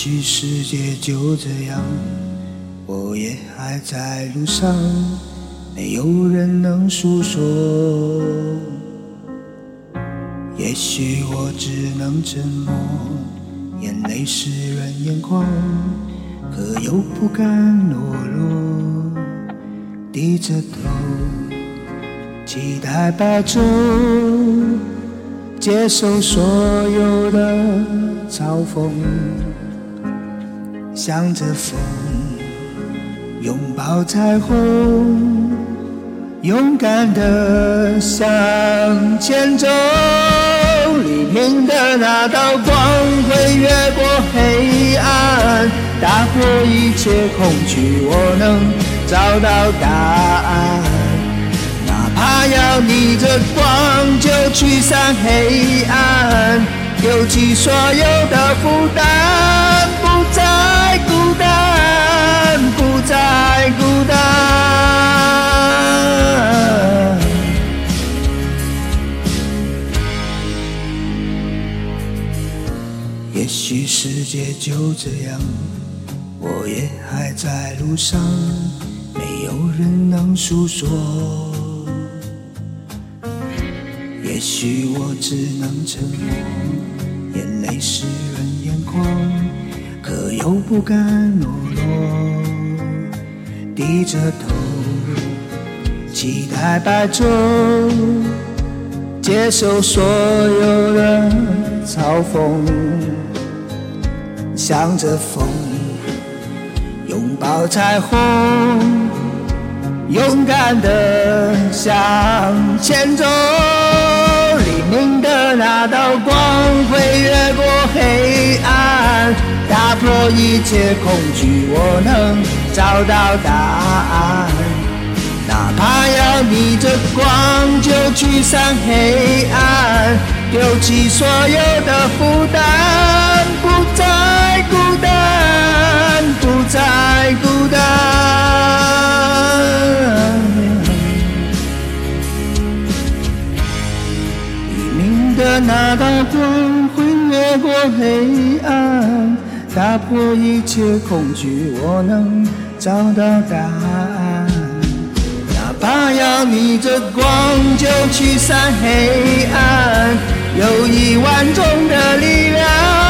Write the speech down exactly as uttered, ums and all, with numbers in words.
许世界就这样，我也还在路上，没有人能诉说。也许我只能沉默，眼泪湿润眼眶，可又不甘懦弱，低着头，期待白昼，接受所有的嘲讽，向着风，拥抱彩虹，勇敢地向前走。黎明的那道光会越过黑暗，打破一切恐惧，我能找到答案。哪怕要逆着光就驱散黑暗，丢弃所有的负担，不再孤单，不再孤单。也许世界就这样，我也还在路上，没有人能诉说。也许我只能沉默，眼泪湿润眼眶，可又不甘懦弱，低着头，期待白昼，接受所有的嘲讽，向着风，拥抱彩虹，勇敢地向前走。黎明的那道光会越过黑暗，打破一切恐惧，我能找到答案。哪怕要逆着光就驱散黑暗，丢弃所有的负担，不再孤单，不再孤单。黎明的那道光会越过黑暗，打破一切恐惧，我能找到答案。哪怕要逆着光就驱散黑暗，有一万种的力量